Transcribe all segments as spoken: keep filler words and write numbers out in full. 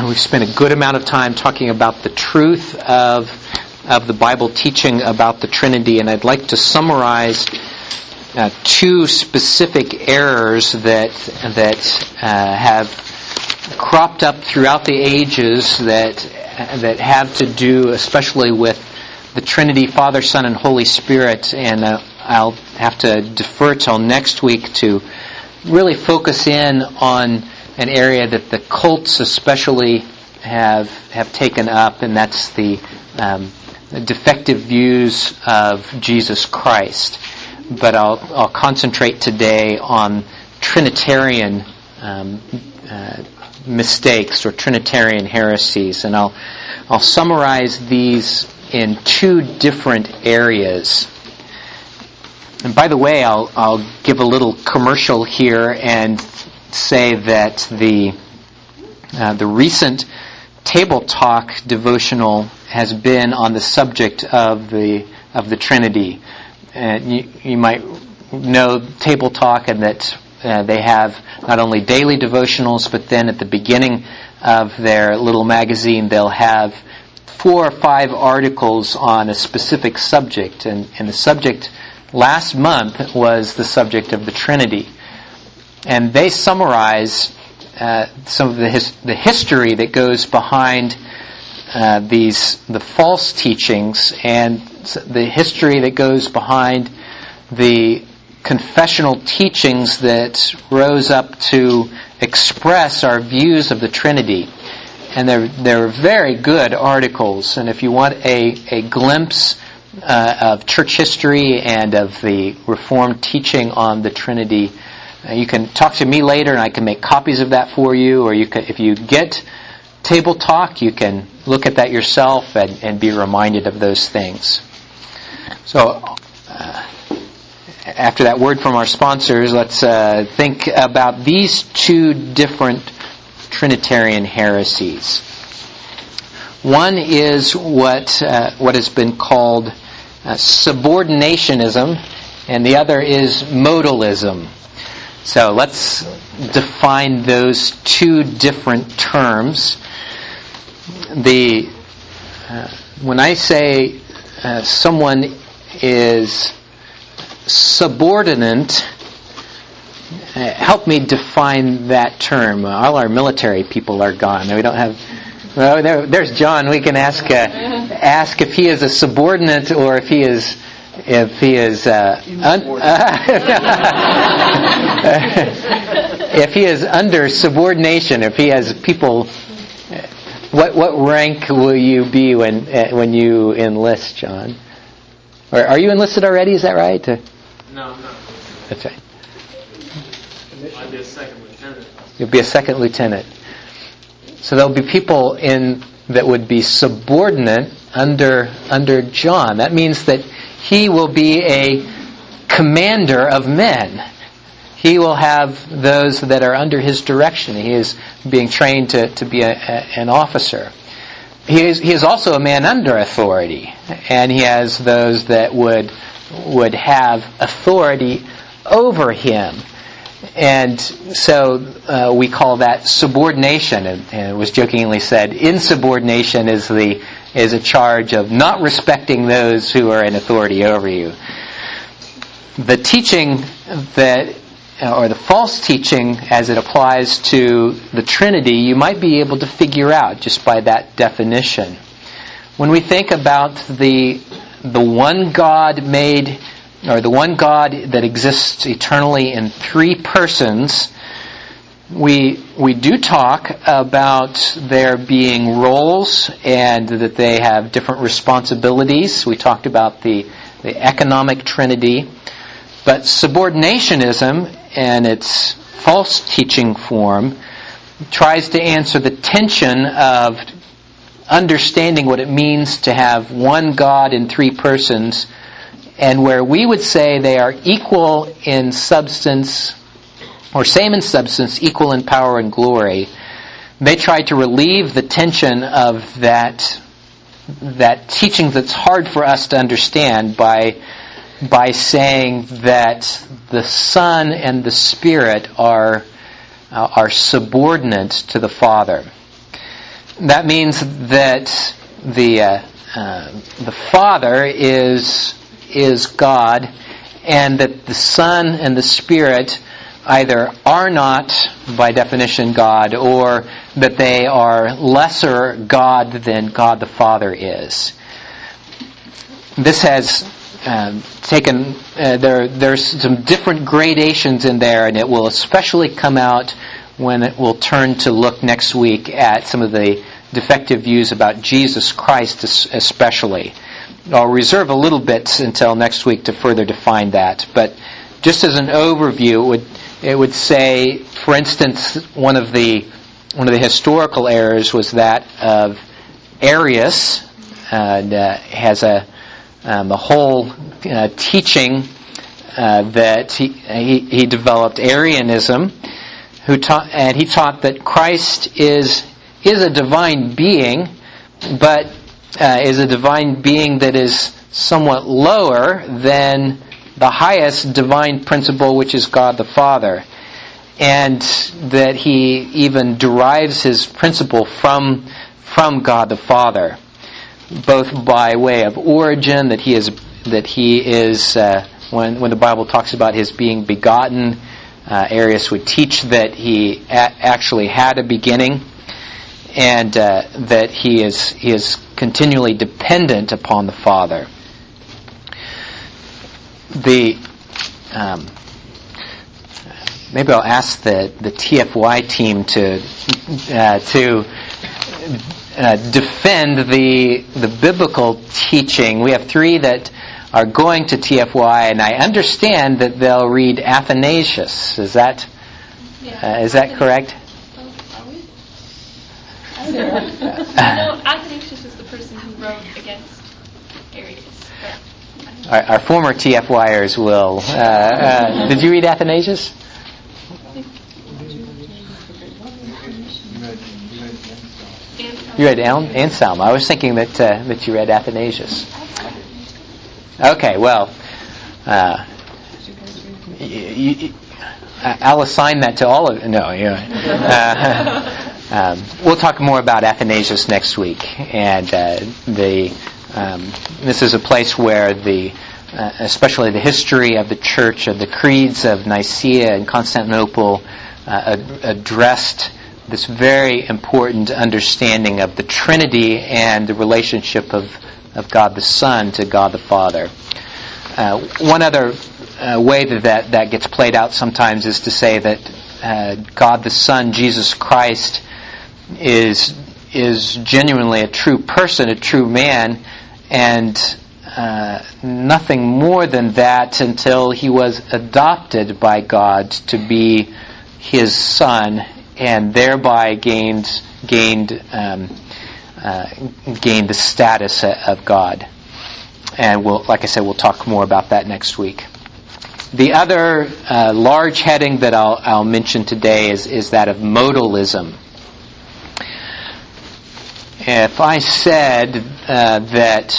we've spent a good amount of time talking about the truth of of the Bible teaching about the Trinity, and I'd like to summarize uh, two specific errors that that uh, have cropped up throughout the ages that that have to do especially with the Trinity, Father, Son, and Holy Spirit, and uh, I'll have to defer till next week to really focus in on an area that the cults especially have have taken up, and that's the um, defective views of Jesus Christ. But I'll I'll concentrate today on Trinitarian um, uh, mistakes or Trinitarian heresies, and I'll I'll summarize these in two different areas. And by the way, I'll I'll give a little commercial here and say that the uh, the recent Table Talk devotional has been on the subject of the of the Trinity. And you, you might know Table Talk, and that uh, they have not only daily devotionals, but then at the beginning of their little magazine, they'll have four or five articles on a specific subject. And, and the subject last month was the subject of the Trinity. And they summarize uh, some of the his, the history that goes behind uh, these the false teachings, and the history that goes behind the confessional teachings that rose up to express our views of the Trinity. And they're they're very good articles. And if you want a a glimpse uh, of church history and of the Reformed teaching on the Trinity, Uh, you can talk to me later, and I can make copies of that for you. Or you can, if you get Table Talk, you can look at that yourself and, and be reminded of those things. So, uh, after that word from our sponsors, let's uh, think about these two different Trinitarian heresies. One is what uh, what has been called uh, subordinationism, and the other is modalism. So let's define those two different terms. The uh, when I say uh, someone is subordinate, uh, help me define that term. All our military people are gone. We don't have. Well, there, there's John. We can ask uh, ask if he is a subordinate or if he is. If he is uh, un- if he is under subordination, if he has people, what what rank will you be when uh, when you enlist, John? Or are you enlisted already? Is that right? No, no. That's right. I'll be a second lieutenant. You'll be a second lieutenant. So there'll be people in that would be subordinate under under John. That means that he will be a commander of men. He will have those that are under his direction. He is being trained to, to be a, a, an officer. He is, he is also a man under authority, and he has those that would would have authority over him. And so uh, we call that subordination. And, and it was jokingly said, insubordination is the is a charge of not respecting those who are in authority over you. The teaching that, or the false teaching as it applies to the Trinity, you might be able to figure out just by that definition. When we think about the the one God made, or the one God that exists eternally in three persons, we we do talk about there being roles and that they have different responsibilities. We talked about the, the economic Trinity. But subordinationism and its false teaching form tries to answer the tension of understanding what it means to have one God in three persons, and where we would say they are equal in substance, or same in substance, equal in power and glory. They try to relieve the tension of that that teaching that's hard for us to understand by by saying that the Son and the Spirit are uh, are subordinate to the Father. that means that the uh, uh, the Father is is God, and that the Son and the Spirit either are not, by definition, God, or that they are lesser God than God the Father is. This has um, taken, uh, there, there's some different gradations in there, and it will especially come out when it will turn to look next week at some of the defective views about Jesus Christ especially. I'll reserve a little bit until next week to further define that, but just as an overview, it would It would say, for instance, one of the one of the historical errors was that of Arius, and uh, has a um, a whole uh, teaching uh, that he, he he developed Arianism, who taught and he taught that Christ is is a divine being, but uh, is a divine being that is somewhat lower than the highest divine principle, which is God the Father, and that he even derives his principle from from God the Father, both by way of origin, that he is that he is uh, when when the Bible talks about his being begotten, uh, Arius would teach that he a- actually had a beginning, and uh, that he is he is continually dependent upon the Father. The um, maybe I'll ask the, the T F Y team to uh, to uh, defend the the biblical teaching. We have three that are going to T F Y, and I understand that they'll read Athanasius. Is that uh, is that correct? I know Athanasius is the person who wrote against Arius. Our, our former T F Yers will. Uh, uh, did you read Athanasius? You read Anselm. I was thinking that uh, that you read Athanasius. Okay, well, uh, you, you, I'll assign that to all of. No, yeah. Uh, um, we'll talk more about Athanasius next week, and uh, the. Um, this is a place where the, uh, especially the history of the church, of the creeds of Nicaea and Constantinople, uh, ad- addressed this very important understanding of the Trinity and the relationship of, of God the Son to God the Father. Uh, one other uh, way that, that that gets played out sometimes is to say that uh, God the Son, Jesus Christ, is is genuinely a true person, a true man, and uh, nothing more than that until he was adopted by God to be his son, and thereby gained gained um, uh, gained the status of God. And we'll, like I said, we'll talk more about that next week. The other uh, large heading that I'll, I'll mention today is, is that of modalism. If I said uh, that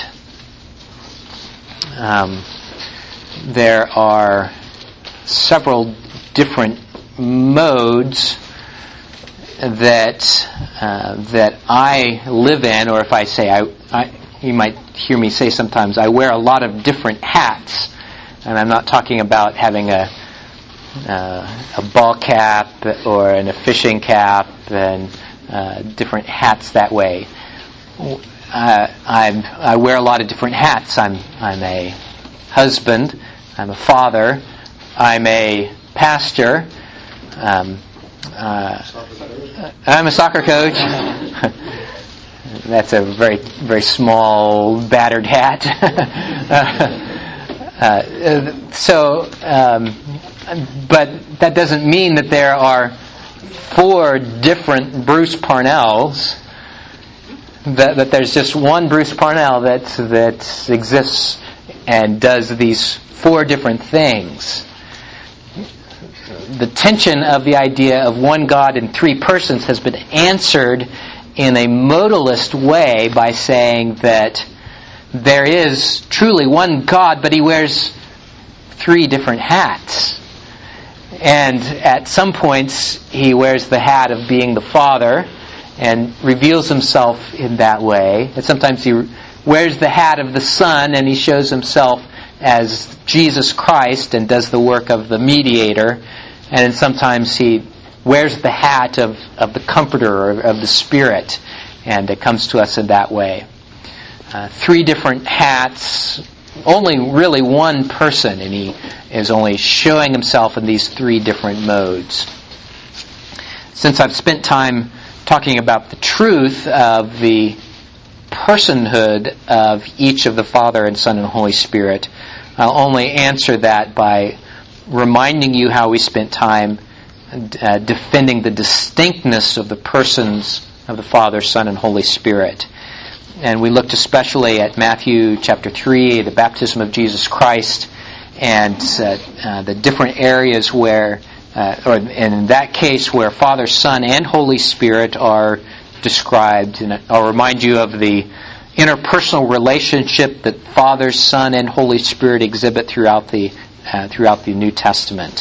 um, there are several different modes that uh, that I live in, or if I say I, I, you might hear me say sometimes, I wear a lot of different hats, and I'm not talking about having a uh, a ball cap or an, a fishing cap and uh, different hats that way. Uh, I'm, I wear a lot of different hats. I'm I'm a husband. I'm a father. I'm a pastor. Um, uh, I'm a soccer coach. That's a very very small battered hat. uh, uh, so, um, but that doesn't mean that there are four different Bruce Parnells. That, that there's just one Bruce Parnell that that exists and does these four different things. The tension of the idea of one God in three persons has been answered in a modalist way by saying that there is truly one God, but he wears three different hats. And at some points he wears the hat of being the Father, and reveals himself in that way. And sometimes he wears the hat of the Son and he shows himself as Jesus Christ and does the work of the mediator. And then sometimes he wears the hat of, of the Comforter or of the Spirit, and it comes to us in that way. Uh, three different hats, only really one person, and he is only showing himself in these three different modes. Since I've spent time talking about the truth of the personhood of each of the Father and Son and Holy Spirit, I'll only answer that by reminding you how we spent time uh, defending the distinctness of the persons of the Father, Son, and Holy Spirit. And we looked especially at Matthew chapter three, the baptism of Jesus Christ, and uh, uh, the different areas where, uh, or and in that case where Father, Son, and Holy Spirit are described. And I'll remind you of the interpersonal relationship that Father, Son, and Holy Spirit exhibit throughout the uh, throughout the New Testament.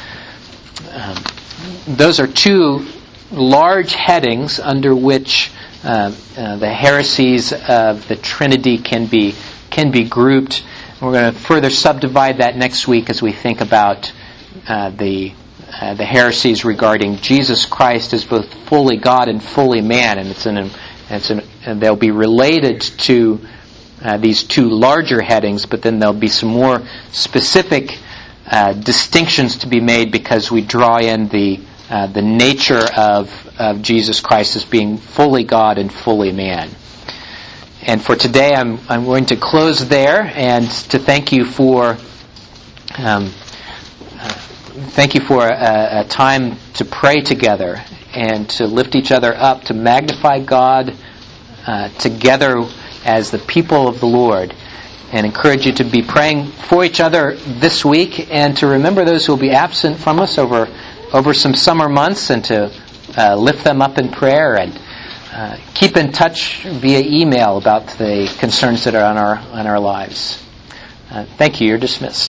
Um, those are two large headings under which uh, uh, the heresies of the Trinity can be can be grouped. We're going to further subdivide that next week as we think about uh, the uh, the heresies regarding Jesus Christ as both fully God and fully man, and it's an it's an and they'll be related to uh, these two larger headings, but then there'll be some more specific uh, distinctions to be made because we draw in the uh, the nature of of Jesus Christ as being fully God and fully man. And for today, I'm I'm going to close there and to thank you for um, uh, thank you for a, a time to pray together and to lift each other up, to magnify God uh, together as the people of the Lord, and encourage you to be praying for each other this week and to remember those who will be absent from us over over some summer months and to uh, lift them up in prayer and Uh, keep in touch via email about the concerns that are on our on our lives. Uh, thank you. You're dismissed.